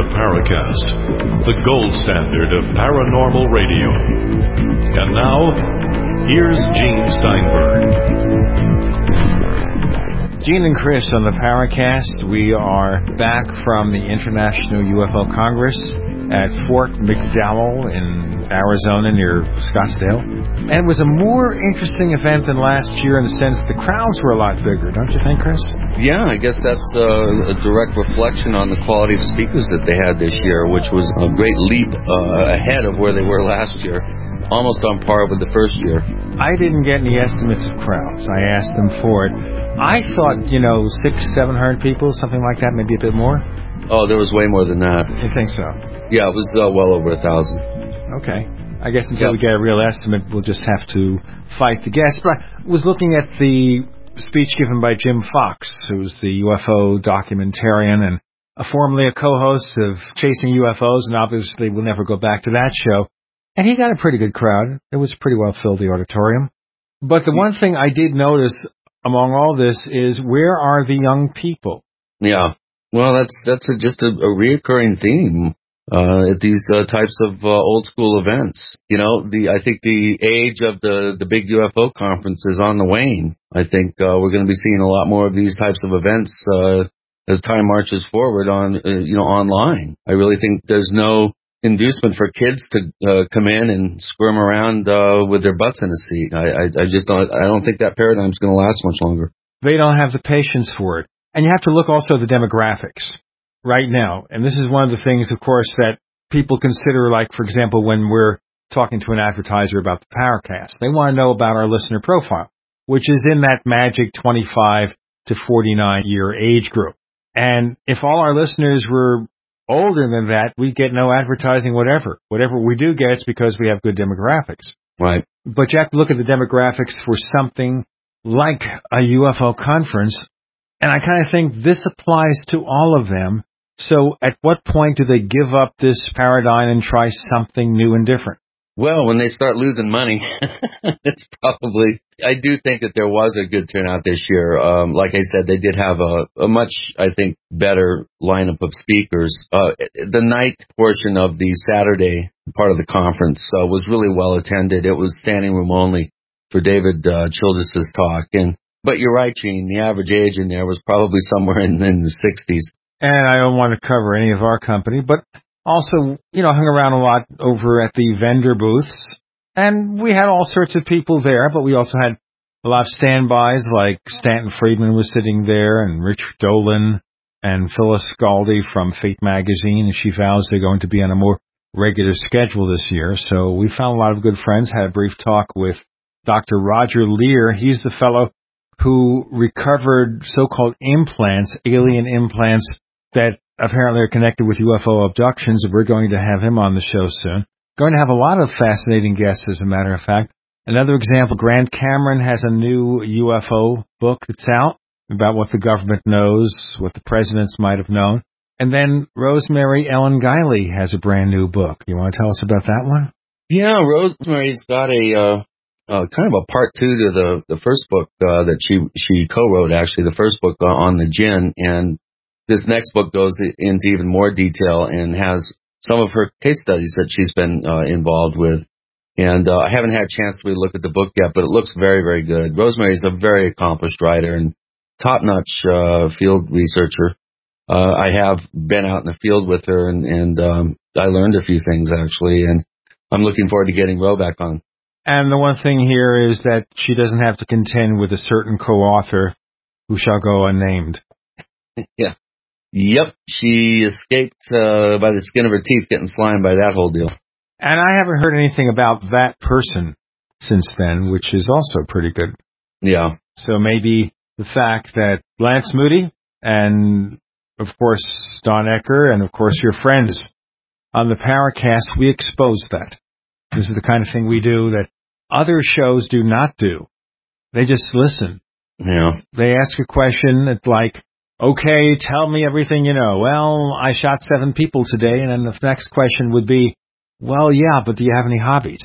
the Paracast, the gold standard of paranormal radio. And now, here's Gene Steinberg. Gene and Chris on the Paracast. We are back from the International UFO Congress at Fort McDowell in Arizona near Scottsdale. And it was a more interesting event than last year in the sense the crowds were a lot bigger, don't you think, Chris? Yeah, I guess that's a direct reflection on the quality of speakers that they had this year, which was a great leap ahead of where they were last year, almost on par with the first year. I didn't get any estimates of crowds. I asked them for it. I thought, 600-700 people, something like that, maybe a bit more. Oh, there was way more than that. You think so? Yeah, it was well over 1,000. Okay. I guess until we get a real estimate, we'll just have to fight the guess. But I was looking at the speech given by Jim Fox, who's the UFO documentarian and formerly a co-host of Chasing UFOs, and obviously we'll never go back to that show. And he got a pretty good crowd. It was pretty well filled, the auditorium. But the one thing I did notice among all this is, where are the young people? Yeah. Well, that's just a reoccurring theme at these types of old school events. I think the age of the big UFO conference is on the wane. I think we're going to be seeing a lot more of these types of events as time marches forward on online. I really think there's no inducement for kids to come in and squirm around with their butts in a seat. I just don't think that paradigm's going to last much longer. They don't have the patience for it. And you have to look also at the demographics right now. And this is one of the things, of course, that people consider, like, for example, when we're talking to an advertiser about the Paracast. They want to know about our listener profile, which is in that magic 25 to 49-year age group. And if all our listeners were older than that, we'd get no advertising, whatever. Whatever we do get, it's because we have good demographics. Right. But you have to look at the demographics for something like a UFO conference. And I kind of think this applies to all of them. So at what point do they give up this paradigm and try something new and different? Well, when they start losing money, it's probably... I do think that there was a good turnout this year. Like I said, they did have a much, I think, better lineup of speakers. The night portion of the Saturday part of the conference was really well attended. It was standing room only for David Childress's talk. But you're right, Gene, the average age in there was probably somewhere in the 60s. And I don't want to cover any of our company, but also, hung around a lot over at the vendor booths. And we had all sorts of people there, but we also had a lot of standbys, like Stanton Friedman was sitting there, and Richard Dolan, and Phyllis Scaldi from Fate Magazine, and she vows they're going to be on a more regular schedule this year. So we found a lot of good friends, had a brief talk with Dr. Roger Lear. He's the fellow who recovered so-called implants, alien implants, that apparently are connected with UFO abductions. We're going to have him on the show soon. Going to have a lot of fascinating guests, as a matter of fact. Another example, Grant Cameron has a new UFO book that's out about what the government knows, what the presidents might have known. And then Rosemary Ellen Guiley has a brand new book. You want to tell us about that one? Yeah, Rosemary's got a kind of a part two to the first book that she co-wrote, actually, the first book on the Jinn. And this next book goes into even more detail and has some of her case studies that she's been involved with. And I haven't had a chance to really look at the book yet, but it looks very, very good. Rosemary's a very accomplished writer and top-notch field researcher. I have been out in the field with her, and I learned a few things, actually, and I'm looking forward to getting Ro back on. And the one thing here is that she doesn't have to contend with a certain co-author who shall go unnamed. Yeah. Yep, she escaped by the skin of her teeth getting slimed by that whole deal. And I haven't heard anything about that person since then, which is also pretty good. Yeah. So maybe the fact that Lance Moody and, of course, Don Ecker and, of course, your friends on the Paracast, we expose that. This is the kind of thing we do that other shows do not do. They just listen. Yeah. They ask a question that's like, okay, tell me everything you know. Well, I shot 7 people today, and then the next question would be, well, yeah, but do you have any hobbies?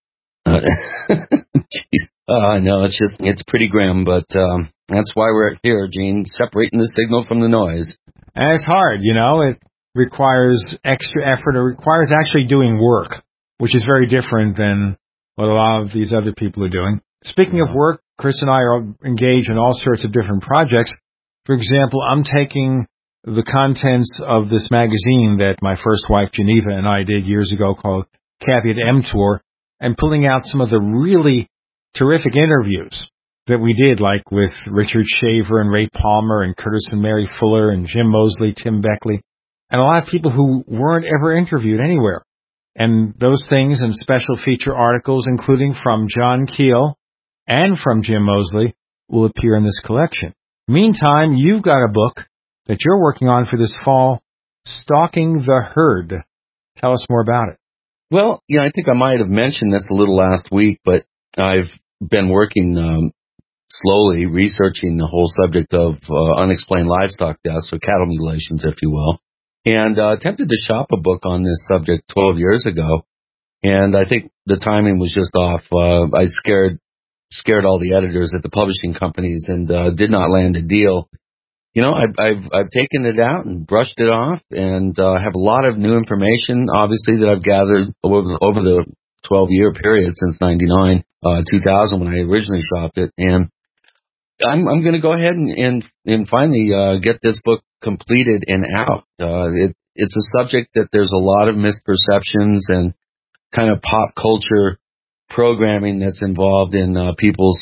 Jeez. No, it's pretty grim, but that's why we're here, Gene, separating the signal from the noise. And it's hard, requires extra effort or requires actually doing work, which is very different than what a lot of these other people are doing. Speaking of work, Chris and I are engaged in all sorts of different projects. For example, I'm taking the contents of this magazine that my first wife, Geneva, and I did years ago called Caveat Emptor and pulling out some of the really terrific interviews that we did, like with Richard Shaver and Ray Palmer and Curtis and Mary Fuller and Jim Moseley, Tim Beckley, and a lot of people who weren't ever interviewed anywhere. And those things and special feature articles, including from John Keel and from Jim Moseley, will appear in this collection. Meantime, you've got a book that you're working on for this fall, Stalking the Herd. Tell us more about it. Well, I think I might have mentioned this a little last week, but I've been working slowly researching the whole subject of unexplained livestock deaths, or cattle mutilations, if you will, and attempted to shop a book on this subject 12 years ago, and I think the timing was just off. I scared all the editors at the publishing companies and did not land a deal. I've taken it out and brushed it off, and have a lot of new information, obviously, that I've gathered over the 12-year period since 99, 2000, when I originally shopped it, and I'm going to go ahead and finally get this book completed and out. It's a subject that there's a lot of misperceptions and kind of pop culture programming that's involved in people's,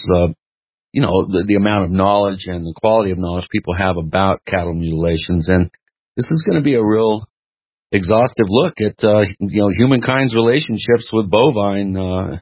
the amount of knowledge and the quality of knowledge people have about cattle mutilations. And this is going to be a real exhaustive look at, humankind's relationships with bovine,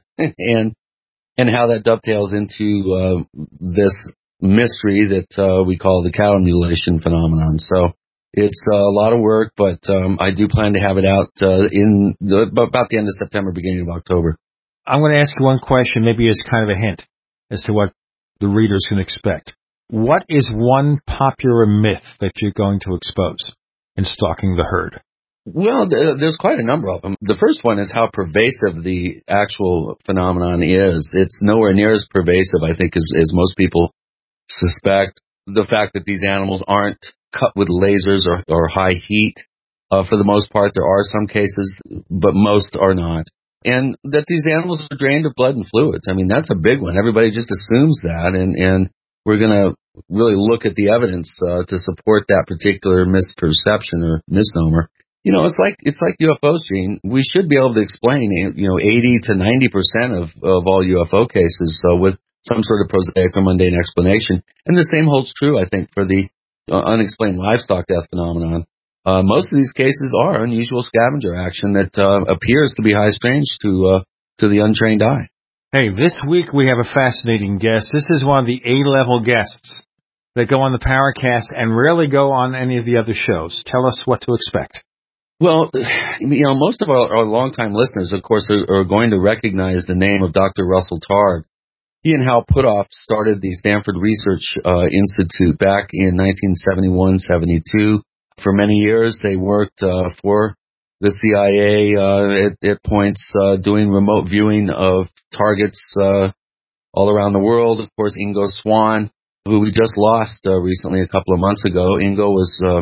and how that dovetails into this mystery that we call the cattle mutilation phenomenon. So it's a lot of work, but I do plan to have it out in about the end of September, beginning of October. I'm going to ask you one question, maybe as kind of a hint as to what the readers can expect. What is one popular myth that you're going to expose in Stalking the Herd? Well, there's quite a number of them. The first one is how pervasive the actual phenomenon is. It's nowhere near as pervasive, I think, as most people suspect. The fact that these animals aren't cut with lasers or high heat. For the most part, there are some cases, but most are not. And that these animals are drained of blood and fluids. I mean, that's a big one. Everybody just assumes that, and we're going to really look at the evidence to support that particular misperception or misnomer. It's like UFOs, Gene. We should be able to explain, 80 to 90% of all UFO cases with some sort of prosaic or mundane explanation. And the same holds true, I think, for the unexplained livestock death phenomenon. Most of these cases are unusual scavenger action that appears to be high strange to the untrained eye. Hey, this week we have a fascinating guest. This is one of the A-level guests that go on the Paracast and rarely go on any of the other shows. Tell us what to expect. Well, most of our longtime listeners, of course, are going to recognize the name of Dr. Russell Targ. He and Hal Puthoff started the Stanford Research Institute back in 1971-72. For many years, they worked for the CIA at points doing remote viewing of targets all around the world. Of course, Ingo Swann, who we just lost recently a couple of months ago. Ingo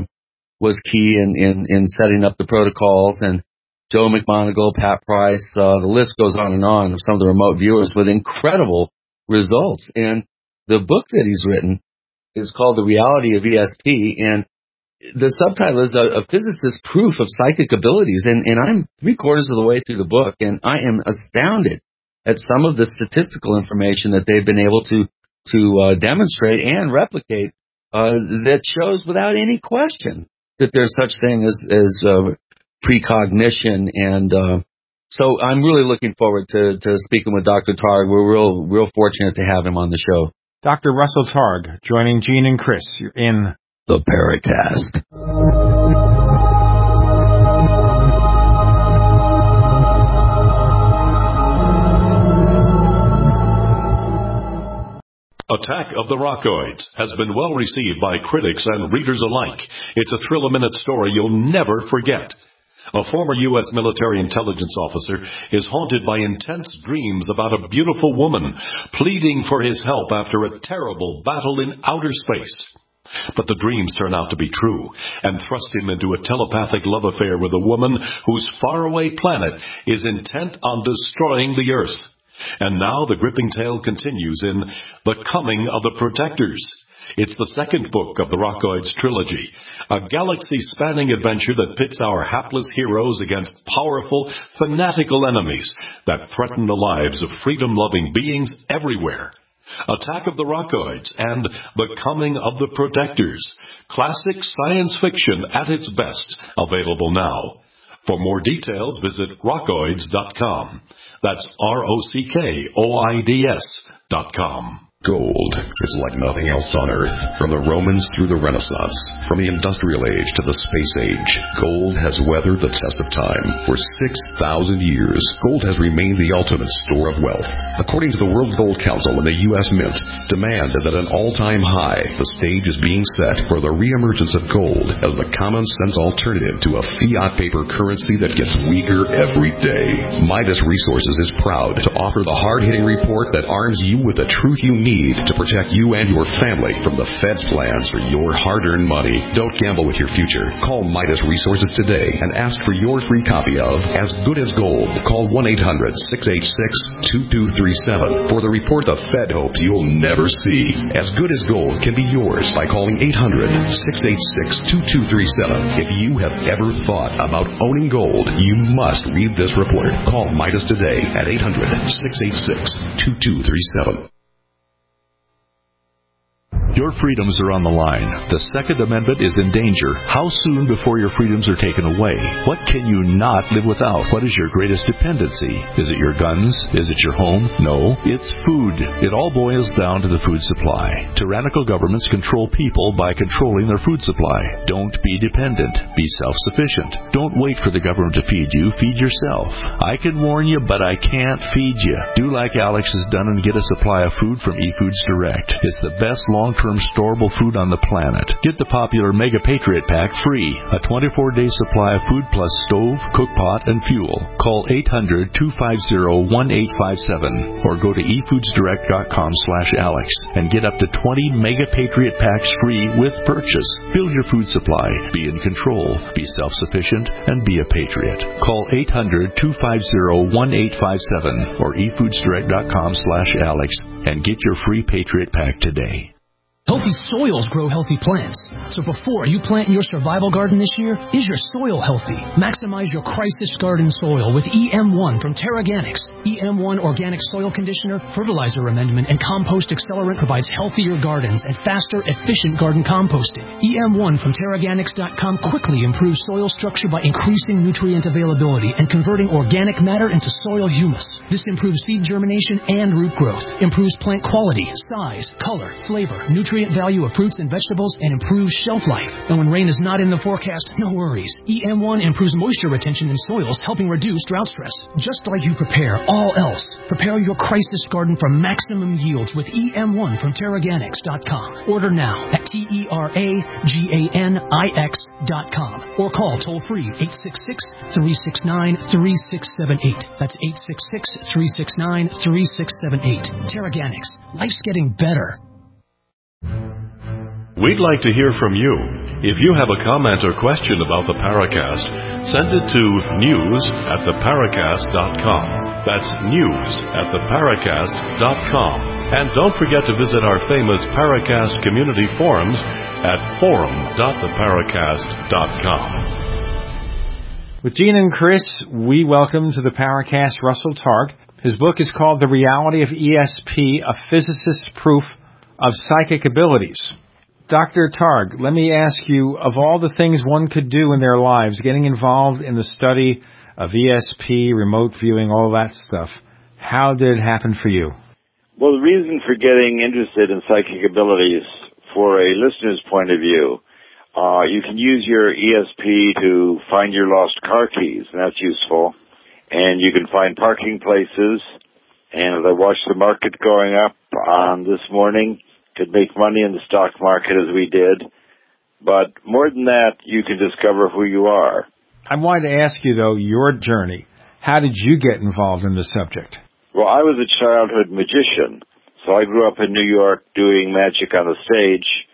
was key in setting up the protocols, and Joe McMoneagle, Pat Price, the list goes on and on of some of the remote viewers with incredible results. And the book that he's written is called The Reality of ESP, and the subtitle is a physicist's proof of psychic abilities. And I'm 3/4 of the way through the book, and I am astounded at some of the statistical information that they've been able to demonstrate and replicate that shows without any question that there's such thing as precognition. And so I'm really looking forward to speaking with Dr. Targ. We're real fortunate to have him on the show. Dr. Russell Targ, joining Gene and Chris. You're in the Paracast. Attack of the Rockoids has been well received by critics and readers alike. It's a thrill-a-minute story you'll never forget. A former U.S. military intelligence officer is haunted by intense dreams about a beautiful woman pleading for his help after a terrible battle in outer space. But the dreams turn out to be true and thrust him into a telepathic love affair with a woman whose faraway planet is intent on destroying the Earth. And now the gripping tale continues in The Coming of the Protectors. It's the second book of the Rockoids trilogy, a galaxy-spanning adventure that pits our hapless heroes against powerful, fanatical enemies that threaten the lives of freedom-loving beings everywhere. Attack of the Rockoids and The Coming of the Protectors. Classic science fiction at its best. Available now. For more details, visit rockoids.com. That's ROCKOIDS.com. Gold is like nothing else on Earth. From the Romans through the Renaissance, from the Industrial Age to the Space Age, gold has weathered the test of time. For 6,000 years, gold has remained the ultimate store of wealth. According to the World Gold Council and the U.S. Mint, demand is at an all-time high. The stage is being set for the reemergence of gold as the common-sense alternative to a fiat paper currency that gets weaker every day. Midas Resources is proud to offer the hard-hitting report that arms you with the truth you need to protect you and your family from the Fed's plans for your hard-earned money. Don't gamble with your future. Call Midas Resources today and ask for your free copy of As Good as Gold. Call 1-800-686-2237 for the report the Fed hopes you'll never see. As Good as Gold can be yours by calling 800-686-2237. If you have ever thought about owning gold, you must read this report. Call Midas today at 800-686-2237. Your freedoms are on the line. The Second Amendment is in danger. How soon before your freedoms are taken away? What can you not live without? What is your greatest dependency? Is it your guns? Is it your home? No, it's food. It all boils down to the food supply. Tyrannical governments control people by controlling their food supply. Don't be dependent. Be self-sufficient. Don't wait for the government to feed you. Feed yourself. I can warn you, but I can't feed you. Do like Alex has done and get a supply of food from eFoods Direct. It's the best long-term storable food on the planet. Get the popular Mega Patriot Pack free. A 24-day supply of food plus stove, cook pot, and fuel. Call 800-250-1857 or go to efoodsdirect.com/Alex and get up to 20 Mega Patriot Packs free with purchase. Build your food supply. Be in control. Be self-sufficient and be a patriot. Call 800-250-1857 or efoodsdirect.com/Alex and get your free Patriot Pack today. Healthy soils grow healthy plants. So before you plant your survival garden this year, is your soil healthy? Maximize your crisis garden soil with EM1 from TerraGanix. EM1 Organic Soil Conditioner, Fertilizer Amendment, and Compost Accelerant provides healthier gardens and faster, efficient garden composting. EM1 from TerraGanix.com quickly improves soil structure by increasing nutrient availability and converting organic matter into soil humus. This improves seed germination and root growth, improves plant quality, size, color, flavor, nutrient value of fruits and vegetables, and improves shelf life. And when rain is not in the forecast, no worries. EM1 improves moisture retention in soils, helping reduce drought stress. Just like you prepare all else, prepare your crisis garden for maximum yields with EM1 from TerraGanix.com. Order now at TerraGanix.com or call toll-free 866-369-3678. That's 866-369-3678. TerraGanix. Life's getting better. We'd like to hear from you. If you have a comment or question about the Paracast, send it to news@theparacast.com. That's news@theparacast.com. And don't forget to visit our famous Paracast community forums at forum.theparacast.com. With Gene and Chris, we welcome to the Paracast Russell Targ. His book is called The Reality of ESP, A Physicist's Proof of Psychic Abilities. Dr. Targ, let me ask you, of all the things one could do in their lives, getting involved in the study of ESP, remote viewing, all that stuff, how did it happen for you? Well, the reason for getting interested in psychic abilities, for a listener's point of view, you can use your ESP to find your lost car keys, and that's useful. And you can find parking places. And as I watched the market going up this morning, could make money in the stock market as we did. But more than that, you can discover who you are. I wanted to ask you, though, your journey. How did you get involved in the subject? Well, I was a childhood magician. So I grew up in New York doing magic on the stage.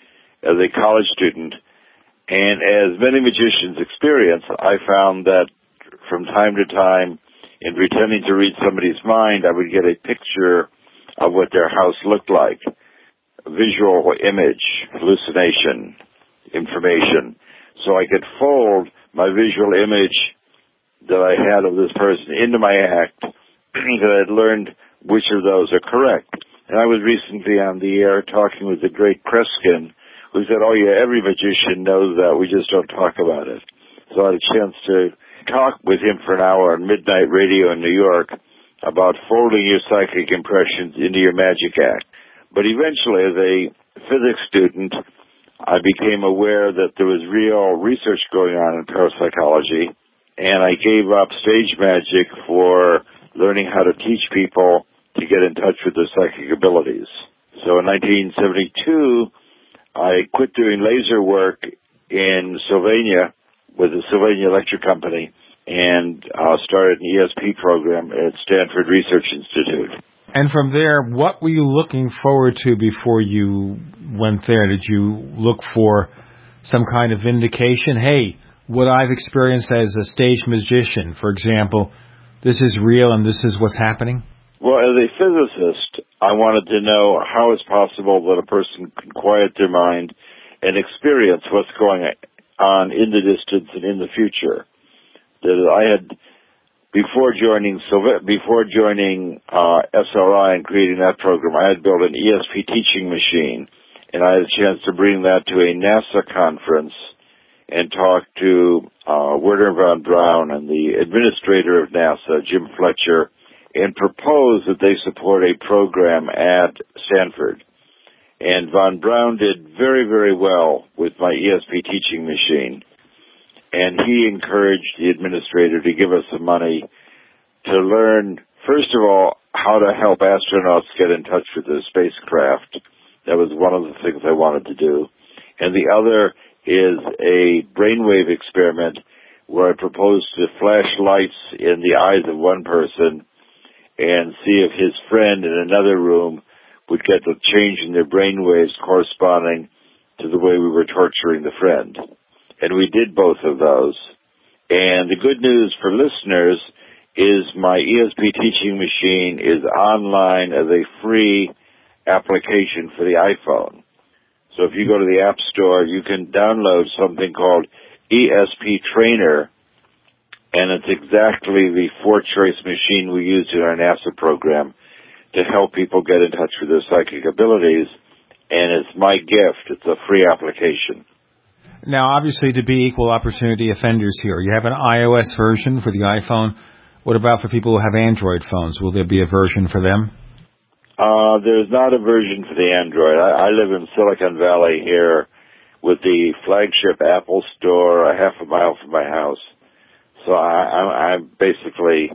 as a college student. And as many magicians experience, I found that from time to time, in pretending to read somebody's mind, I would get a picture of what their house looked like. Visual image, hallucination, information. So I could fold my visual image that I had of this person into my act, that I had learned which of those are correct. And I was recently on the air talking with the great Kreskin, who said, oh yeah, every magician knows that, we just don't talk about it. So I had a chance to talk with him for an hour on Midnight Radio in New York about folding your psychic impressions into your magic act. But eventually, as a physics student, I became aware that there was real research going on in parapsychology, and I gave up stage magic for learning how to teach people to get in touch with their psychic abilities. So in 1972, I quit doing laser work in Sylvania with the Sylvania Electric Company and started an ESP program at Stanford Research Institute. And from there, what were you looking forward to before you went there? Did you look for some kind of indication? Hey, what I've experienced as a stage magician, for example, this is real and this is what's happening? Well, as a physicist, I wanted to know how it's possible that a person can quiet their mind and experience what's going on in the distance and in the future. That I had, before joining SRI and creating that program, I had built an ESP teaching machine, and I had a chance to bring that to a NASA conference and talk to Wernher von Braun and the administrator of NASA, Jim Fletcher, and propose that they support a program at Stanford. And von Braun did very, very well with my ESP teaching machine. And he encouraged the administrator to give us some money to learn, first of all, how to help astronauts get in touch with their spacecraft. That was one of the things I wanted to do. And the other is a brainwave experiment where I proposed to flash lights in the eyes of one person and see if his friend in another room would get the change in their brain waves corresponding to the way we were torturing the friend. And we did both of those. And the good news for listeners is my ESP teaching machine is online as a free application for the iPhone. So if you go to the App Store, you can download something called ESP Trainer, and it's exactly the four-choice machine we used in our NASA program to help people get in touch with their psychic abilities, and it's my gift. It's a free application. Now, obviously, to be equal opportunity offenders here, you have an iOS version for the iPhone. What about for people who have Android phones? Will there be a version for them? There's not a version for the Android. I live in Silicon Valley here with the flagship Apple store a half a mile from my house. So I'm basically,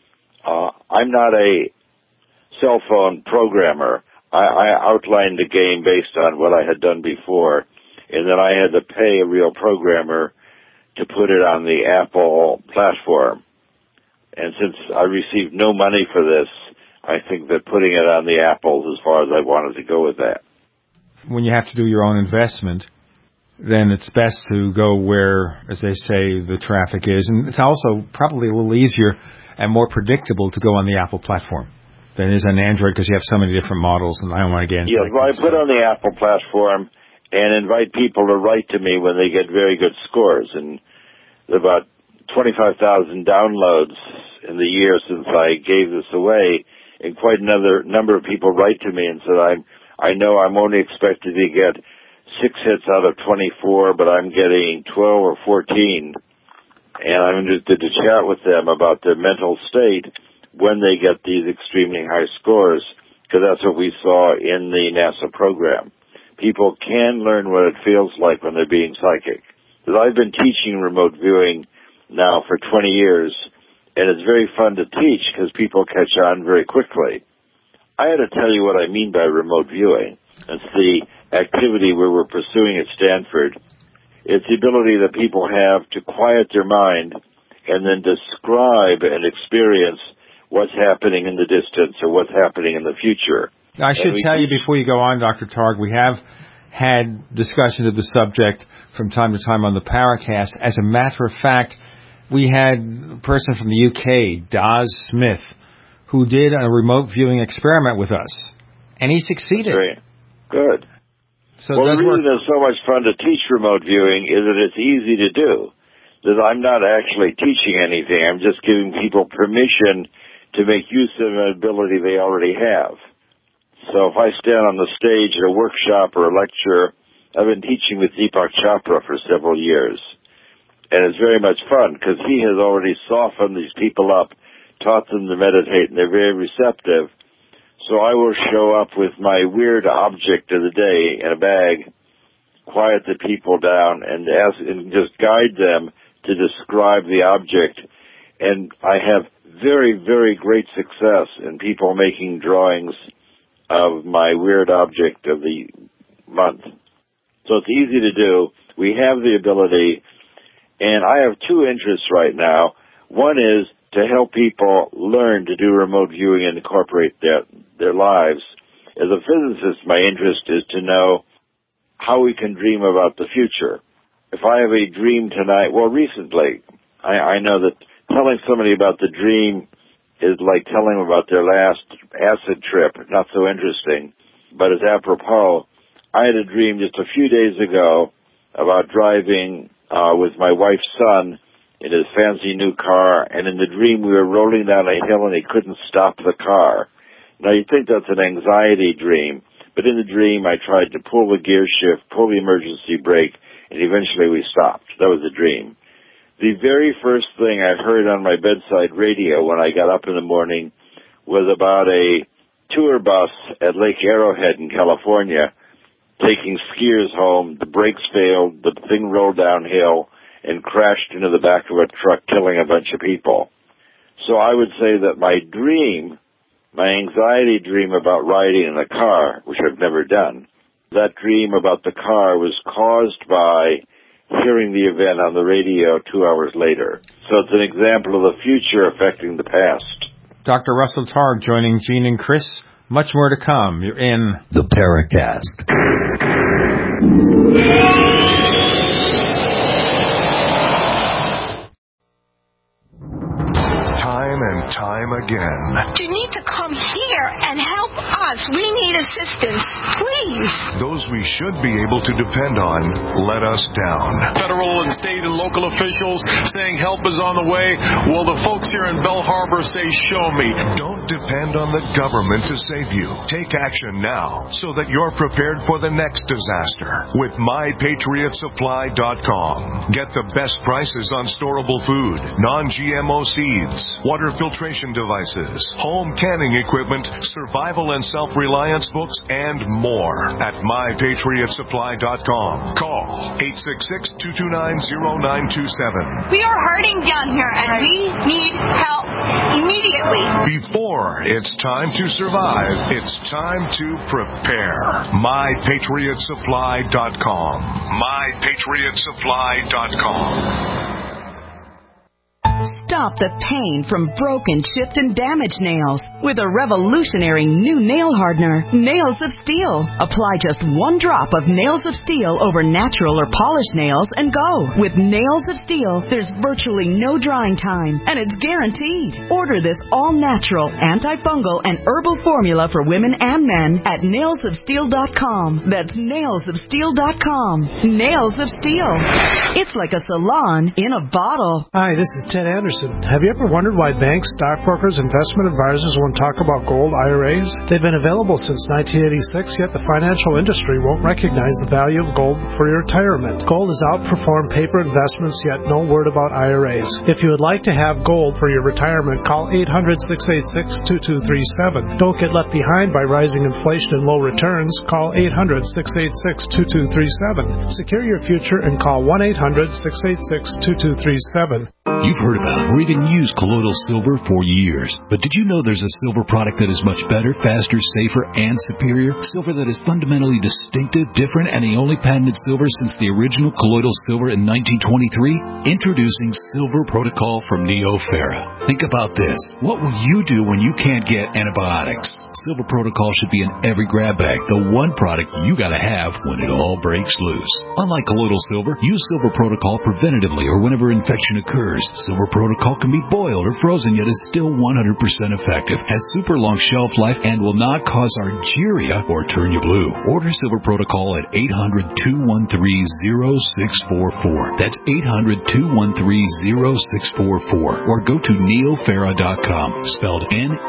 I'm not a cell phone programmer. I outlined the game based on what I had done before, and then I had to pay a real programmer to put it on the Apple platform. And since I received no money for this, I think that putting it on the Apple is as far as I wanted to go with that. When you have to do your own investment, then it's best to go where, as they say, the traffic is. And it's also probably a little easier and more predictable to go on the Apple platform than it is on Android because you have so many different models, and I don't want to get into it. Yeah, well, I put on the Apple platform and invite people to write to me when they get very good scores. And about 25,000 downloads in the year since I gave this away, and quite another number of people write to me and said, I know I'm only expected to get 6 hits out of 24, but I'm getting 12 or 14. And I'm interested to chat with them about their mental state when they get these extremely high scores, because that's what we saw in the NASA program. People can learn what it feels like when they're being psychic. Because I've been teaching remote viewing now for 20 years, and it's very fun to teach because people catch on very quickly. I had to tell you what I mean by remote viewing. It's the activity where we're pursuing at Stanford. It's the ability that people have to quiet their mind and then describe and experience what's happening in the distance or what's happening in the future. I should tell you before you go on, Dr. Targ, we have had discussions of the subject from time to time on the Paracast. As a matter of fact, we had a person from the UK, Daz Smith, who did a remote viewing experiment with us, and he succeeded. Great. Good. So well, the reason it's so much fun to teach remote viewing is that it's easy to do. That I'm not actually teaching anything. I'm just giving people permission to make use of an ability they already have. So if I stand on the stage at a workshop or a lecture, I've been teaching with Deepak Chopra for several years. And it's very much fun because he has already softened these people up, taught them to meditate, and they're very receptive. So I will show up with my weird object of the day in a bag, quiet the people down, and just guide them to describe the object. And I have very, very great success in people making drawings of my weird object of the month. So it's easy to do. We have the ability, and I have two interests right now. One is to help people learn to do remote viewing and incorporate their lives. As a physicist, my interest is to know how we can dream about the future. If I have a dream tonight, well, recently, I know that telling somebody about the dream is like telling them about their last acid trip. Not so interesting, but it's apropos. I had a dream just a few days ago about driving with my wife's son in his fancy new car, and in the dream we were rolling down a hill and he couldn't stop the car. Now you'd think that's an anxiety dream, but in the dream I tried to pull the gear shift, pull the emergency brake, and eventually we stopped. That was a dream. The very first thing I heard on my bedside radio when I got up in the morning was about a tour bus at Lake Arrowhead in California taking skiers home. The brakes failed, the thing rolled downhill and crashed into the back of a truck, killing a bunch of people. So I would say that my dream, my anxiety dream about riding in a car, which I've never done, that dream about the car was caused by hearing the event on the radio 2 hours later. So it's an example of the future affecting the past. Dr. Russell Targ joining Gene and Chris. Much more to come. You're in the Paracast. Time again. You need to come here and help us. We need assistance. Please. Those we should be able to depend on let us down. Federal and state and local officials saying help is on the way. Well, the folks here in Bell Harbor say, show me. Don't depend on the government to save you. Take action now so that you're prepared for the next disaster with MyPatriotSupply.com. Get the best prices on storable food, non-GMO seeds, water filtration devices, home canning equipment, survival and self-reliance books, and more at MyPatriotSupply.com. Call 866-229-0927. We are hurting down here and we need help immediately. Before it's time to survive, it's time to prepare. MyPatriotSupply.com. MyPatriotSupply.com. Stop the pain from broken, chipped, and damaged nails with a revolutionary new nail hardener, Nails of Steel. Apply just 1 drop of Nails of Steel over natural or polished nails and go. With Nails of Steel, there's virtually no drying time, and it's guaranteed. Order this all-natural, antifungal, and herbal formula for women and men at nailsofsteel.com. That's nailsofsteel.com. Nails of Steel. It's like a salon in a bottle. Hi, this is Ted Anderson. Have you ever wondered why banks, stockbrokers, investment advisors won't talk about gold IRAs? They've been available since 1986, yet the financial industry won't recognize the value of gold for your retirement. Gold has outperformed paper investments, yet no word about IRAs. If you would like to have gold for your retirement, call 800-686-2237. Don't get left behind by rising inflation and low returns. Call 800-686-2237. Secure your future and call 1-800-686-2237. You've heard about or even used colloidal silver for years. But did you know there's a silver product that is much better, faster, safer, and superior? Silver that is fundamentally distinctive, different, and the only patented silver since the original colloidal silver in 1923? Introducing Silver Protocol from NeoFera. Think about this. What will you do when you can't get antibiotics? Silver Protocol should be in every grab bag, the one product you gotta have when it all breaks loose. Unlike colloidal silver, use Silver Protocol preventatively or whenever infection occurs. Silver Protocol can be boiled or frozen, yet is still 100% effective, has super long shelf life, and will not cause Argyria or turn you blue. Order Silver Protocol at 800-213-0644. That's 800-213-0644. Or go to neofera.com, spelled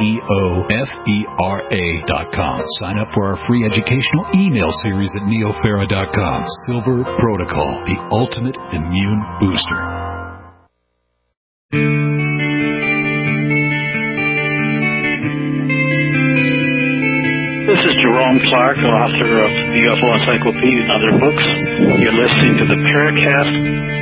NEOFERA.com. Sign up for our free educational email series at neofera.com. Silver Protocol, the ultimate immune booster. This is Jerome Clark, author of the UFO Encyclopedia and other books. You're listening to the Paracast.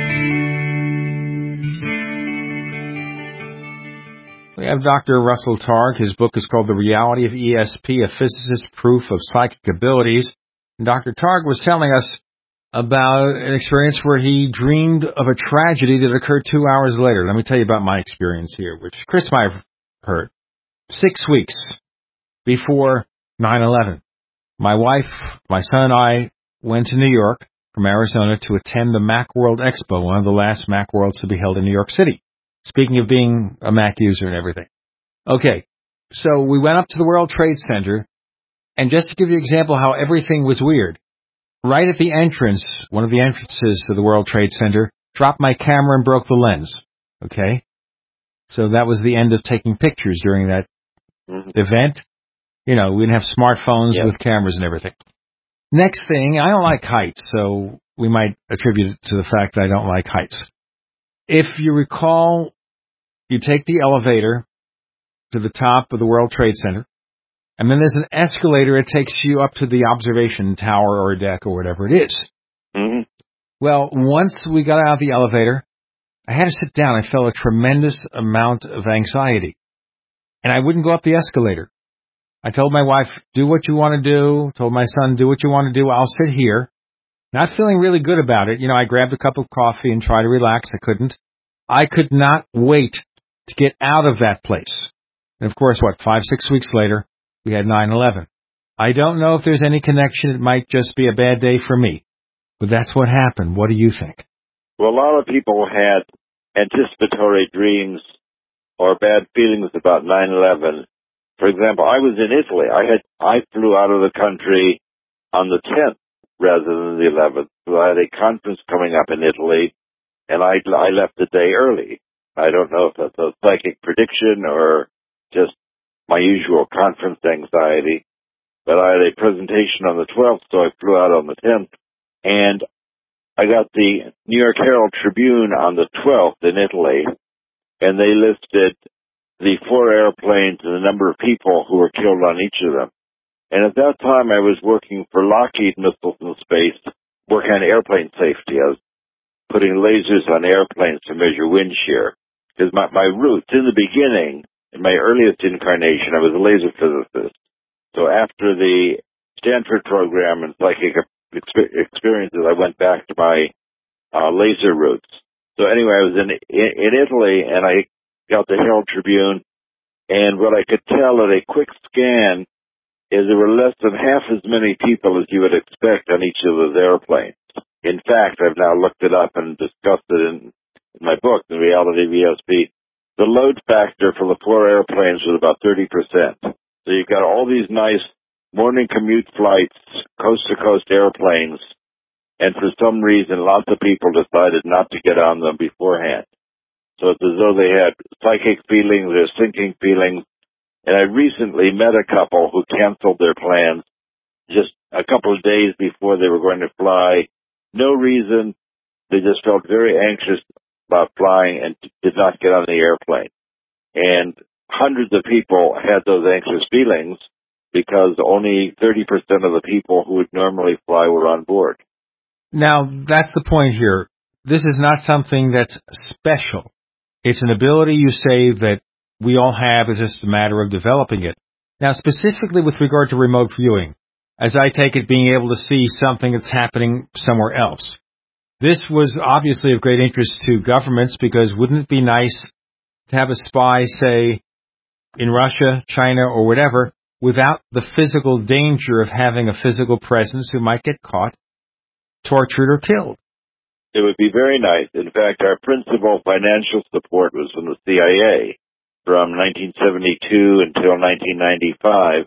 We have Dr. Russell Targ. His book is called The Reality of ESP, A Physicist's Proof of Psychic Abilities. And Dr. Targ was telling us about an experience where he dreamed of a tragedy that occurred 2 hours later. Let me tell you about my experience here, which Chris might have heard. 6 weeks before 9/11. My wife, my son, and I went to New York from Arizona to attend the Macworld Expo, one of the last Macworlds to be held in New York City. Speaking of being a Mac user and everything. Okay, so we went up to the World Trade Center, and just to give you an example how everything was weird, right at the entrance, one of the entrances to the World Trade Center, dropped my camera and broke the lens. Okay? So that was the end of taking pictures during that event. You know, we didn't have smartphones with cameras and everything. Next thing, I don't like heights, so we might attribute it to the fact that I don't like heights. If you recall, you take the elevator to the top of the World Trade Center, and then there's an escalator. It takes you up to the observation tower or deck or whatever it is. Mm-hmm. Well, once we got out of the elevator, I had to sit down. I felt a tremendous amount of anxiety, and I wouldn't go up the escalator. I told my wife, do what you want to do. Told my son, do what you want to do. I'll sit here. Not feeling really good about it. You know, I grabbed a cup of coffee and tried to relax. I couldn't. I could not wait to get out of that place. And of course, 5-6 weeks later, we had 9/11. I don't know if there's any connection. It might just be a bad day for me. But that's what happened. What do you think? Well, a lot of people had anticipatory dreams or bad feelings about 9/11. For example, I was in Italy. I flew out of the country on the 10th rather than the 11th. So I had a conference coming up in Italy, and I left a day early. I don't know if that's a psychic prediction or just my usual conference anxiety, but I had a presentation on the 12th, so I flew out on the 10th, and I got the New York Herald Tribune on the 12th in Italy, and they listed the 4 airplanes and the number of people who were killed on each of them. And at that time, I was working for Lockheed Missiles in Space, working on airplane safety. I was putting lasers on airplanes to measure wind shear. Because my roots, in the beginning, in my earliest incarnation, I was a laser physicist. So after the Stanford program and psychic experiences, I went back to my laser roots. So anyway, I was in Italy, and I got the Herald Tribune, and what I could tell at a quick scan is there were less than half as many people as you would expect on each of those airplanes. In fact, I've now looked it up and discussed it in my book, The Reality of ESP. The load factor for the 4 airplanes was about 30%. So you've got all these nice morning commute flights, coast-to-coast airplanes, and for some reason, lots of people decided not to get on them beforehand. So it's as though they had psychic feelings or sinking feelings. And I recently met a couple who canceled their plans just a couple of days before they were going to fly. No reason. They just felt very anxious about flying and did not get on the airplane. And hundreds of people had those anxious feelings because only 30% of the people who would normally fly were on board. Now, that's the point here. This is not something that's special. It's an ability, you say, that we all have. It's just a matter of developing it. Now, specifically with regard to remote viewing, as I take it, being able to see something that's happening somewhere else. This was obviously of great interest to governments because wouldn't it be nice to have a spy, say, in Russia, China, or whatever, without the physical danger of having a physical presence who might get caught, tortured, or killed? It would be very nice. In fact, our principal financial support was from the CIA. From 1972 until 1995,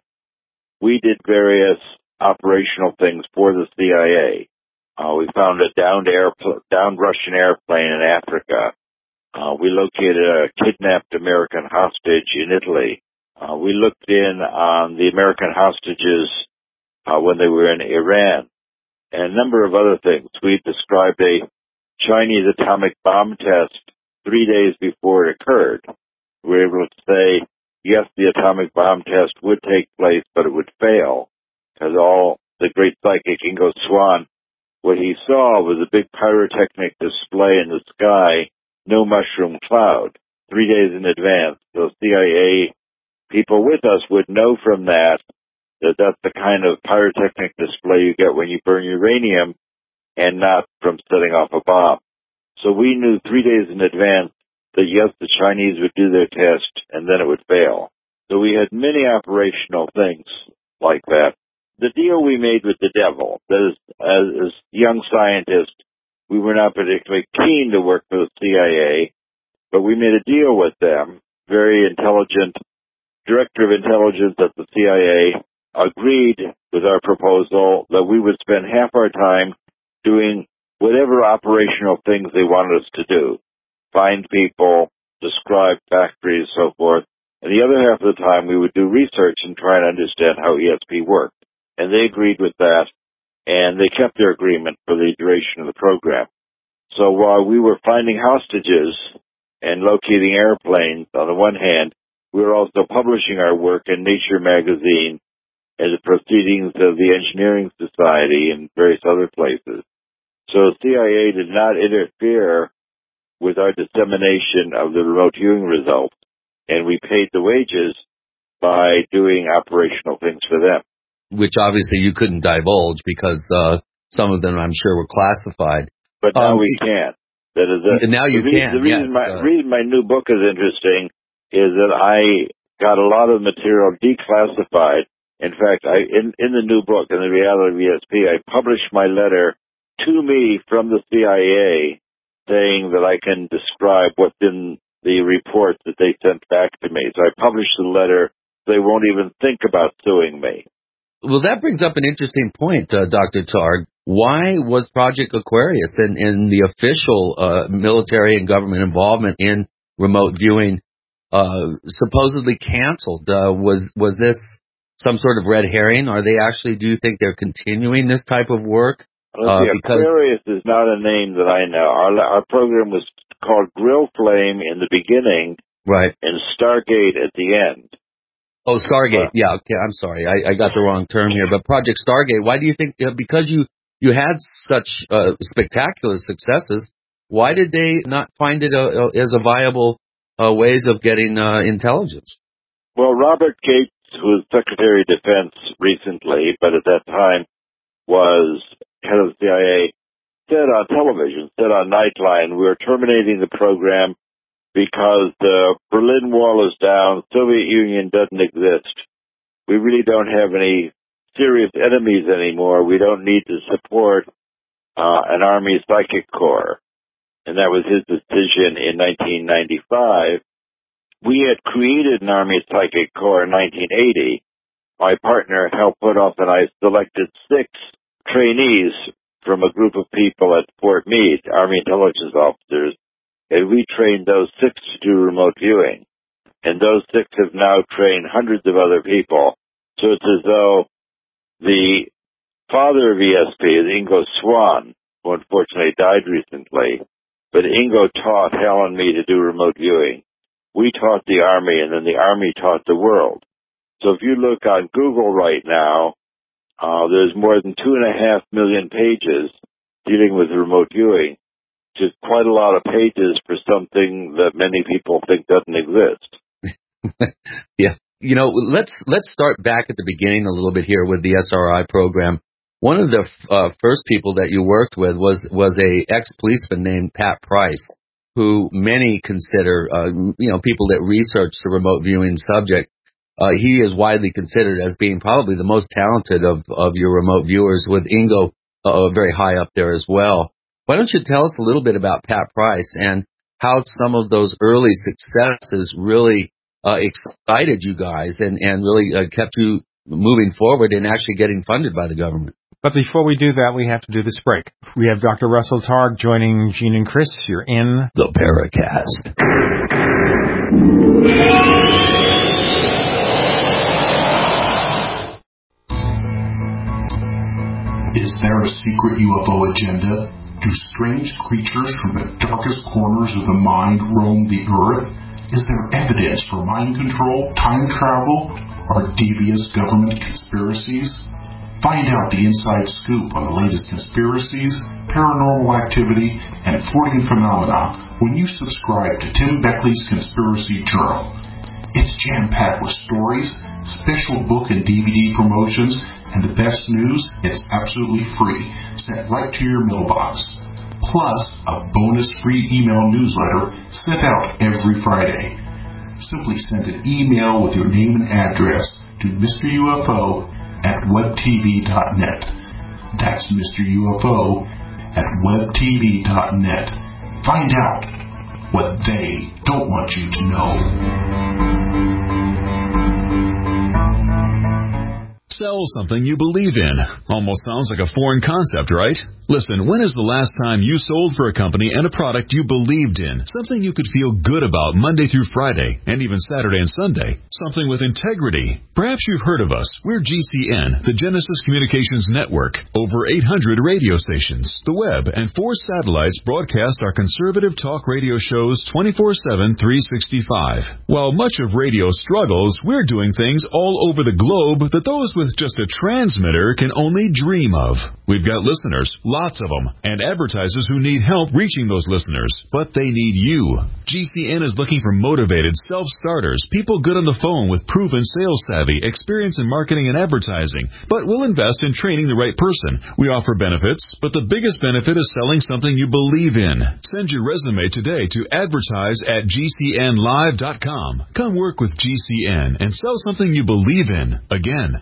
we did various operational things for the CIA. We found a downed Russian airplane in Africa. We located a kidnapped American hostage in Italy. We looked in on the American hostages when they were in Iran, and a number of other things. We described a Chinese atomic bomb test 3 days before it occurred. We were able to say, yes, the atomic bomb test would take place, but it would fail, because all the great psychic Ingo Swann, what he saw was a big pyrotechnic display in the sky, no mushroom cloud, 3 days in advance. So CIA people with us would know from that that's the kind of pyrotechnic display you get when you burn uranium and not from setting off a bomb. So we knew 3 days in advance that, yes, the Chinese would do their test and then it would fail. So we had many operational things like that. The deal we made with the devil, that is, as young scientists, we were not particularly keen to work for the CIA, but we made a deal with them. Very intelligent director of intelligence at the CIA agreed with our proposal that we would spend half our time doing whatever operational things they wanted us to do. Find people, describe factories, so forth. And the other half of the time we would do research and try and understand how ESP worked. And they agreed with that, and they kept their agreement for the duration of the program. So while we were finding hostages and locating airplanes on the one hand, we were also publishing our work in Nature magazine and the proceedings of the Engineering Society and various other places. So the CIA did not interfere with our dissemination of the remote viewing results, and we paid the wages by doing operational things for them. Which obviously you couldn't divulge because some of them, I'm sure, were classified. But now we can. That is now you can. The reason my new book is interesting is that I got a lot of material declassified. In fact, in the new book, in the Reality of ESP, I published my letter to me from the CIA saying that I can describe what's in the report that they sent back to me. So I published the letter. They won't even think about suing me. Well, that brings up an interesting point, Dr. Targ. Why was Project Aquarius and the official military and government involvement in remote viewing supposedly canceled? Was this some sort of red herring? Are they actually, do you think they're continuing this type of work? Aquarius is not a name that I know. Our program was called Grill Flame in the beginning, right, and Stargate at the end. Oh, Stargate. Yeah, okay. I'm sorry. I got the wrong term here. But Project Stargate, why do you think, because you had such spectacular successes, why did they not find it as a viable ways of getting intelligence? Well, Robert Gates, who was Secretary of Defense recently, but at that time was head of the CIA, said on television, said on Nightline, we're terminating the program because the Berlin Wall is down, Soviet Union doesn't exist. We really don't have any serious enemies anymore. We don't need to support an Army Psychic Corps. And that was his decision in 1995. We had created an Army Psychic Corps in 1980. My partner helped put up, and I selected 6 trainees from a group of people at Fort Meade, Army intelligence officers, and we trained those 6 to do remote viewing. And those 6 have now trained hundreds of other people. So it's as though the father of ESP is Ingo Swann, who unfortunately died recently, but Ingo taught Hal and me to do remote viewing. We taught the Army, and then the Army taught the world. So if you look on Google right now, there's more than 2.5 million pages dealing with remote viewing. to quite a lot of pages for something that many people think doesn't exist. Yeah. You know, let's start back at the beginning a little bit here with the SRI program. One of the first people that you worked with was a ex-policeman named Pat Price, who many consider, people that research the remote viewing subject. He is widely considered as being probably the most talented of your remote viewers, with Ingo very high up there as well. Why don't you tell us a little bit about Pat Price and how some of those early successes really excited you guys and really kept you moving forward and actually getting funded by the government? But before we do that, we have to do this break. We have Dr. Russell Targ joining Gene and Chris. You're in the Paracast. Is there a secret UFO agenda? Do strange creatures from the darkest corners of the mind roam the Earth? Is there evidence for mind control, time travel, or devious government conspiracies? Find out the inside scoop on the latest conspiracies, paranormal activity, and Fortean phenomena when you subscribe to Tim Beckley's Conspiracy Journal. It's jam-packed with stories, special book and DVD promotions, and the best news, it's absolutely free, sent right to your mailbox. Plus, a bonus free email newsletter sent out every Friday. Simply send an email with your name and address to Mr. UFO at webtv.net. That's Mr. UFO at webtv.net. Find out what they don't want you to know. Sell something you believe in. Almost sounds like a foreign concept, right? Listen, when is the last time you sold for a company and a product you believed in? Something you could feel good about Monday through Friday, and even Saturday and Sunday. Something with integrity. Perhaps you've heard of us. We're GCN, the Genesis Communications Network. Over 800 radio stations, the web, and 4 satellites broadcast our conservative talk radio shows 24/7, 365. While much of radio struggles, we're doing things all over the globe that those with just a transmitter can only dream of. We've got listeners, lots of them, and advertisers who need help reaching those listeners, but they need you. GCN is looking for motivated self-starters, people good on the phone with proven sales savvy, experience in marketing and advertising, but will invest in training the right person. We offer benefits, but the biggest benefit is selling something you believe in. Send your resume today to advertise@gcnlive.com. Come work with GCN and sell something you believe in. Again.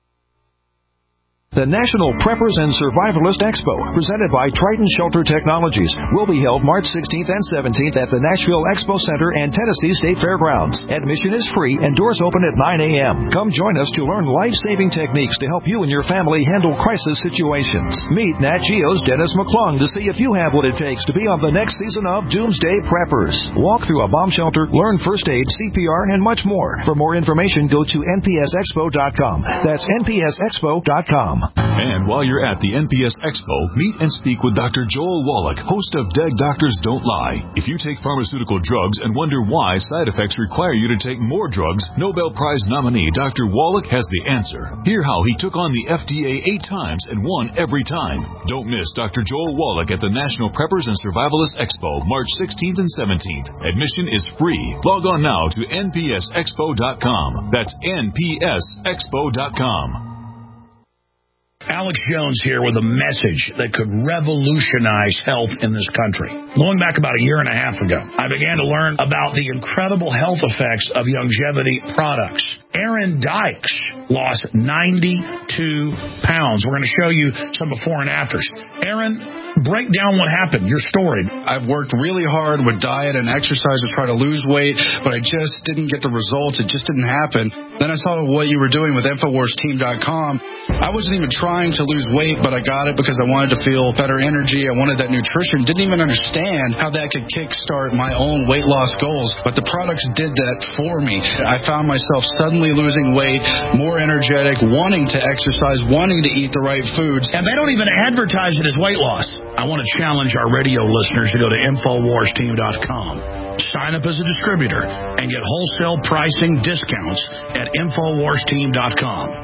The National Preppers and Survivalist Expo, presented by Triton Shelter Technologies, will be held March 16th and 17th at the Nashville Expo Center and Tennessee State Fairgrounds. Admission is free and doors open at 9 a.m. Come join us to learn life-saving techniques to help you and your family handle crisis situations. Meet Nat Geo's Dennis McClung to see if you have what it takes to be on the next season of Doomsday Preppers. Walk through a bomb shelter, learn first aid, CPR, and much more. For more information, go to npsexpo.com. That's npsexpo.com. And while you're at the NPS Expo, meet and speak with Dr. Joel Wallach, host of Dead Doctors Don't Lie. If you take pharmaceutical drugs and wonder why side effects require you to take more drugs, Nobel Prize nominee Dr. Wallach has the answer. Hear how he took on the FDA 8 times and won every time. Don't miss Dr. Joel Wallach at the National Preppers and Survivalists Expo, March 16th and 17th. Admission is free. Log on now to npsexpo.com. That's npsexpo.com. Alex Jones here with a message that could revolutionize health in this country. Going back about a year and a half ago, I began to learn about the incredible health effects of longevity products. Aaron Dykes lost 92 pounds. We're going to show you some before and afters. Aaron, break down what happened, your story. I've worked really hard with diet and exercise to try to lose weight, but I just didn't get the results. It just didn't happen. Then I saw what you were doing with InfoWarsTeam.com. I wasn't even trying to lose weight, but I got it because I wanted to feel better energy. I wanted that nutrition. Didn't even understand how that could kickstart my own weight loss goals, but the products did that for me. I found myself suddenly losing weight, more energetic, wanting to exercise, wanting to eat the right foods. And they don't even advertise it as weight loss. I want to challenge our radio listeners to go to InfoWarsTeam.com. Sign up as a distributor and get wholesale pricing discounts at InfoWarsTeam.com.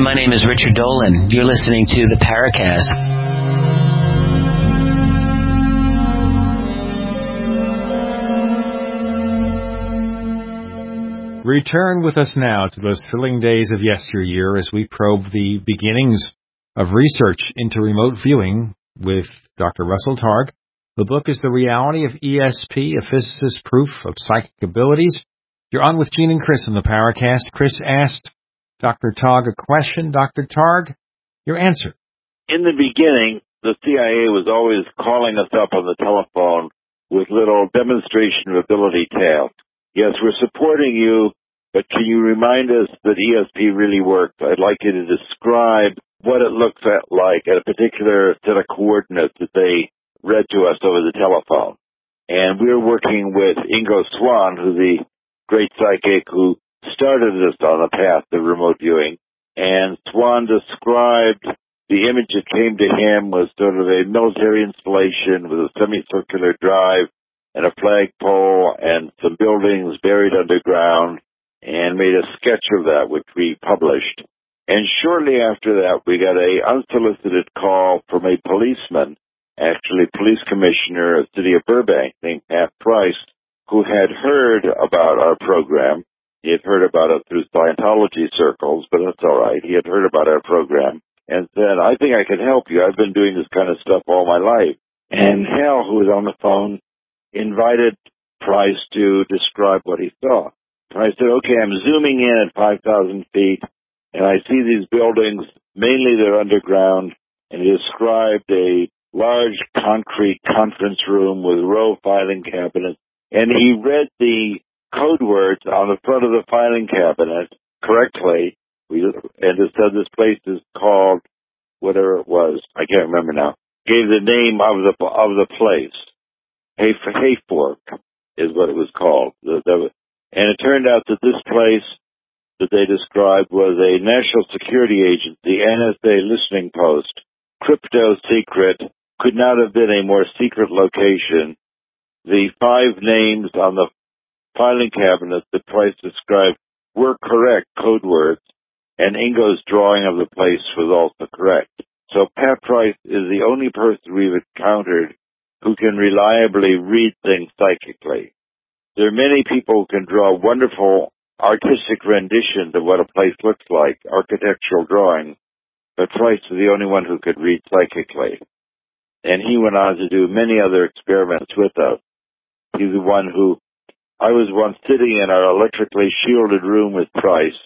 my name is Richard Dolan. You're listening to the Paracast. Return with us now to those thrilling days of yesteryear as we probe the beginnings of research into remote viewing with Dr. Russell Targ. The book is The Reality of ESP, a physicist's proof of psychic abilities. You're on with Gene and Chris on the Paracast. Chris asked Dr. Targ a question. Dr. Targ, your answer. In the beginning, the CIA was always calling us up on the telephone with little demonstration of ability tasks. Yes, we're supporting you, but can you remind us that ESP really works? I'd like you to describe what it looks like at a particular set of coordinates that they read to us over the telephone. And we're working with Ingo Swann, who's the great psychic who started us on the path of remote viewing. And Swann described the image that came to him was sort of a military installation with a semicircular drive and a flagpole and some buildings buried underground, and made a sketch of that, which we published. And shortly after that, we got a unsolicited call from a policeman, actually police commissioner of the city of Burbank, named Pat Price, who had heard about our program. He had heard about it through Scientology circles, but that's all right. He had heard about our program and said, I think I can help you. I've been doing this kind of stuff all my life. And Hal, who was on the phone, invited Price to describe what he saw. Price said, okay, I'm zooming in at 5,000 feet, and I see these buildings, mainly they're underground, and he described a large concrete conference room with a row of filing cabinets, and he read the code words on the front of the filing cabinet correctly, and it said this place is called, whatever it was, I can't remember now, gave the name of the place. Hayfork is what it was called. And it turned out that this place that they described was a national security agency, NSA listening post, crypto secret, could not have been a more secret location. The 5 names on the filing cabinet that Price described were correct code words, and Ingo's drawing of the place was also correct. So Pat Price is the only person we've encountered who can reliably read things psychically. There are many people who can draw wonderful artistic renditions of what a place looks like, architectural drawings, but Price is the only one who could read psychically. And he went on to do many other experiments with us. He's the one who, I was once sitting in our electrically shielded room with Price,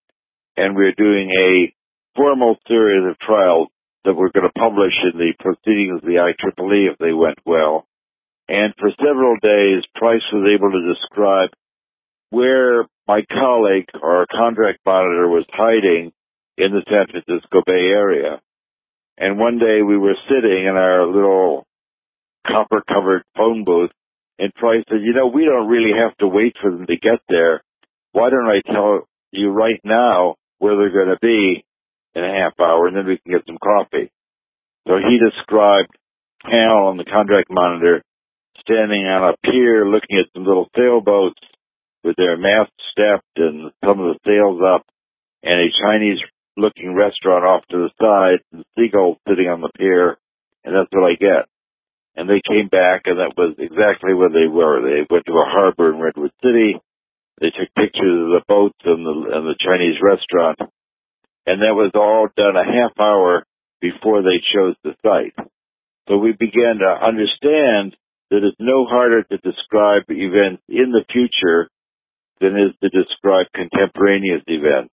and we were doing a formal series of trials that we're going to publish in the proceedings of the IEEE if they went well. And for several days, Price was able to describe where my colleague, or contract monitor, was hiding in the San Francisco Bay Area. And one day we were sitting in our little copper-covered phone booth, and Price said, we don't really have to wait for them to get there. Why don't I tell you right now where they're going to be in a half hour, and then we can get some coffee. So he described Hal on the contract monitor standing on a pier looking at some little sailboats with their masts stepped and some of the sails up, and a Chinese-looking restaurant off to the side, and seagulls sitting on the pier, and that's what I get. And they came back, and that was exactly where they were. They went to a harbor in Redwood City. They took pictures of the boats and the Chinese restaurant. And that was all done a half hour before they chose the site. So we began to understand that it's no harder to describe events in the future than it is to describe contemporaneous events.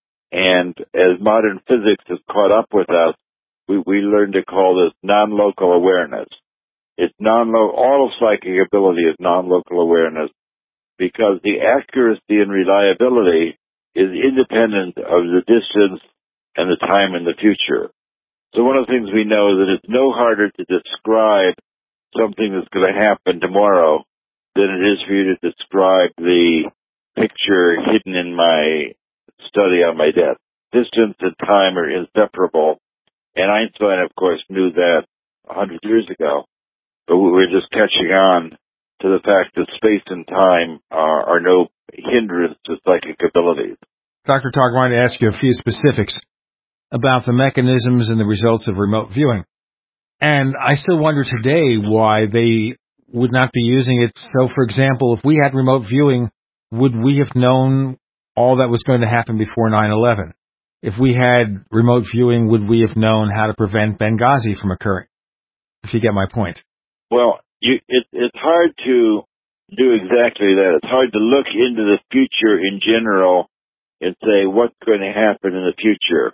And as modern physics has caught up with us, we learned to call this non-local awareness. It's all of psychic ability is non-local awareness, because the accuracy and reliability is independent of the distance and the time in the future. So one of the things we know is that it's no harder to describe something that's going to happen tomorrow than it is for you to describe the picture hidden in my study on my desk. Distance and time are inseparable, and Einstein, of course, knew that 100 years ago. But we're just catching on to the fact that space and time are no hindrance to psychic abilities. Dr. Targ, I wanted to ask you a few specifics. about the mechanisms and the results of remote viewing. And I still wonder today why they would not be using it. So, for example, if we had remote viewing, would we have known all that was going to happen before 9/11? If we had remote viewing, would we have known how to prevent Benghazi from occurring? If you get my point. Well, it's hard to do exactly that. It's hard to look into the future in general and say what's going to happen in the future.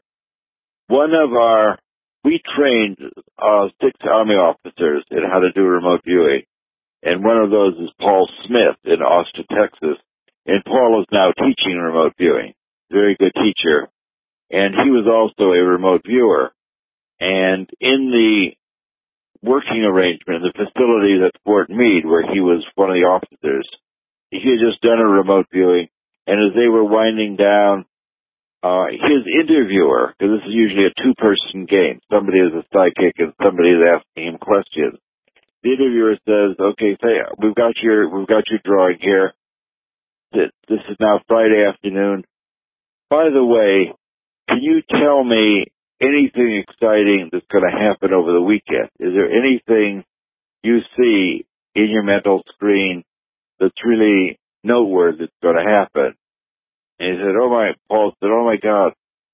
We trained 6 Army officers in how to do remote viewing, and one of those is Paul Smith in Austin, Texas, and Paul is now teaching remote viewing. Very good teacher, and he was also a remote viewer. And in the working arrangement, the facilities at Fort Meade, where he was one of the officers, he had just done a remote viewing, and as they were winding down, his interviewer, because this is usually a 2-person game, somebody is a sidekick and somebody is asking him questions. The interviewer says, "Okay, we've got your drawing here. This is now Friday afternoon. By the way, can you tell me anything exciting that's going to happen over the weekend? Is there anything you see in your mental screen that's really noteworthy that's going to happen?" And he said, Paul said, "Oh my God,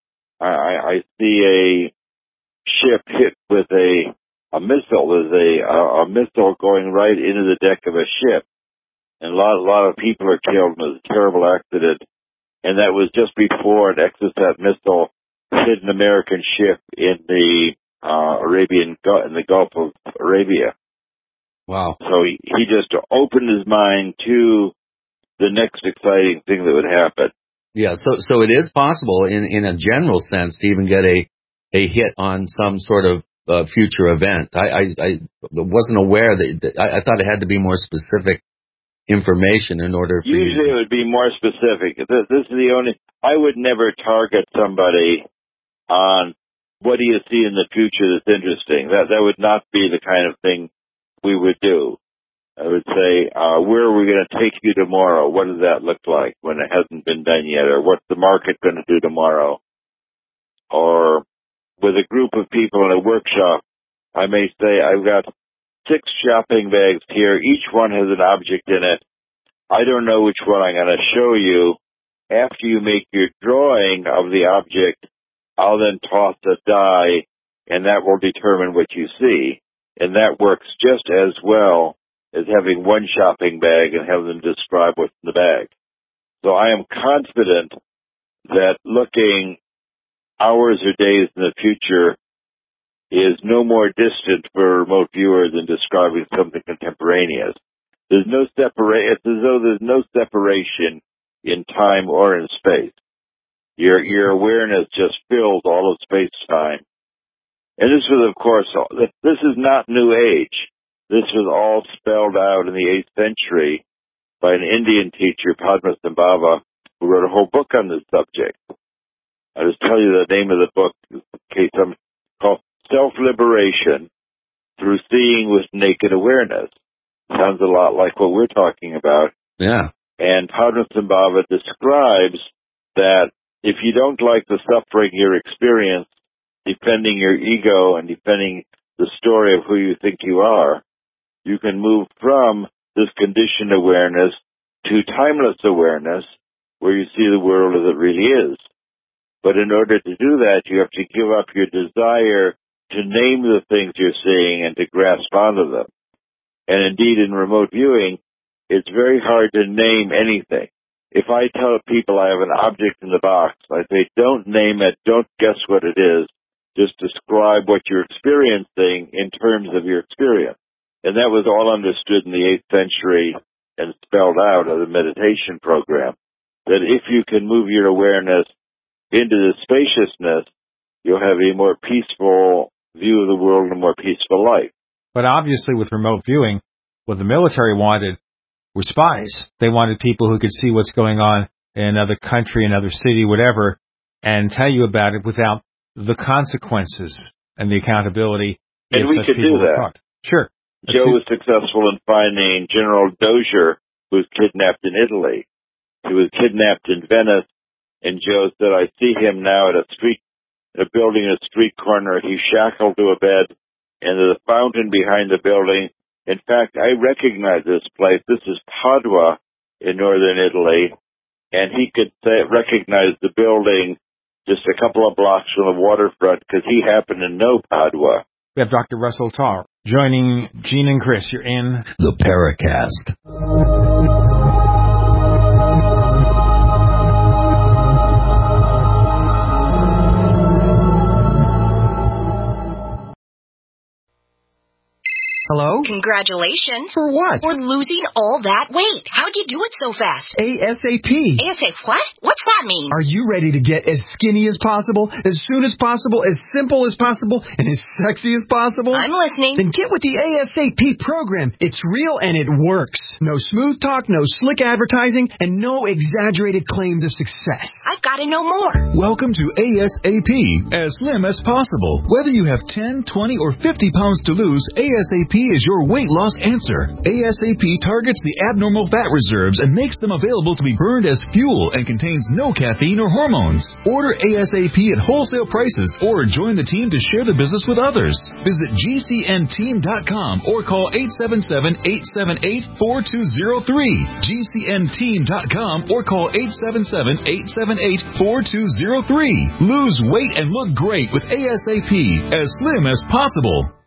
I see a ship hit with a missile. There's a missile going right into the deck of a ship. And a lot of people are killed. It was a terrible accident. And that was just before an Exocet missile hit an American ship in the in the Gulf of Arabia." Wow. So he just opened his mind to the next exciting thing that would happen. Yeah, so it is possible in a general sense to even get a hit on some sort of future event. I wasn't aware that I thought it had to be more specific information in order for Usually it would be more specific. This is the only, I would never target somebody on what do you see in the future that's interesting. That would not be the kind of thing we would do. I would say, where are we going to take you tomorrow? What does that look like when it hasn't been done yet? Or what's the market going to do tomorrow? Or with a group of people in a workshop, I may say, I've got 6 shopping bags here. Each one has an object in it. I don't know which one I'm going to show you. After you make your drawing of the object, I'll then toss a die, and that will determine what you see. And that works just as well as having one shopping bag and have them describe what's in the bag. So I am confident that looking hours or days in the future is no more distant for a remote viewer than describing something contemporaneous. There's no separation. It's as though there's no separation in time or in space. Your awareness just fills all of space-time. And this was, of course, this is not New Age. This was all spelled out in the 8th century by an Indian teacher, Padmasambhava, who wrote a whole book on this subject. I'll just tell you the name of the book, in case I'm called Self-Liberation Through Seeing with Naked Awareness. Sounds a lot like what we're talking about. Yeah. And Padmasambhava describes that if you don't like the suffering you experience, defending your ego and defending the story of who you think you are, you can move from this conditioned awareness to timeless awareness, where you see the world as it really is. But in order to do that, you have to give up your desire to name the things you're seeing and to grasp onto them. And indeed, in remote viewing, it's very hard to name anything. If I tell people I have an object in the box, I say, don't name it, don't guess what it is, just describe what you're experiencing in terms of your experience. And that was all understood in the 8th century and spelled out of the meditation program, that if you can move your awareness into the spaciousness, you'll have a more peaceful view of the world and a more peaceful life. But obviously with remote viewing, what the military wanted were spies. They wanted people who could see what's going on in another country, another city, whatever, and tell you about it without the consequences and the accountability. And we could do that. Caught. Sure. Joe was successful in finding General Dozier, who was kidnapped in Italy. He was kidnapped in Venice, and Joe said, I see him now at a street in a building in a street corner. He's shackled to a bed, and there's a fountain behind the building. In fact, I recognize this place. This is Padua in northern Italy, and he could recognize the building just a couple of blocks from the waterfront because he happened to know Padua. We have Dr. Russell Tarr joining Gene and Chris. You're in the Paracast. Hello? Congratulations. For what? For losing all that weight. How'd you do it so fast? ASAP. ASAP what? What's that mean? Are you ready to get as skinny as possible, as soon as possible, as simple as possible, and as sexy as possible? I'm listening. Then get with the ASAP program. It's real and it works. No smooth talk, no slick advertising, and no exaggerated claims of success. I've got to know more. Welcome to ASAP, as slim as possible. Whether you have 10, 20, or 50 pounds to lose, ASAP is your weight loss answer. ASAP targets the abnormal fat reserves and makes them available to be burned as fuel and contains no caffeine or hormones. Order ASAP at wholesale prices or join the team to share the business with others. Visit GCNteam.com or call 877-878-4203. GCNteam.com or call 877-878-4203. Lose weight and look great with ASAP, as slim as possible.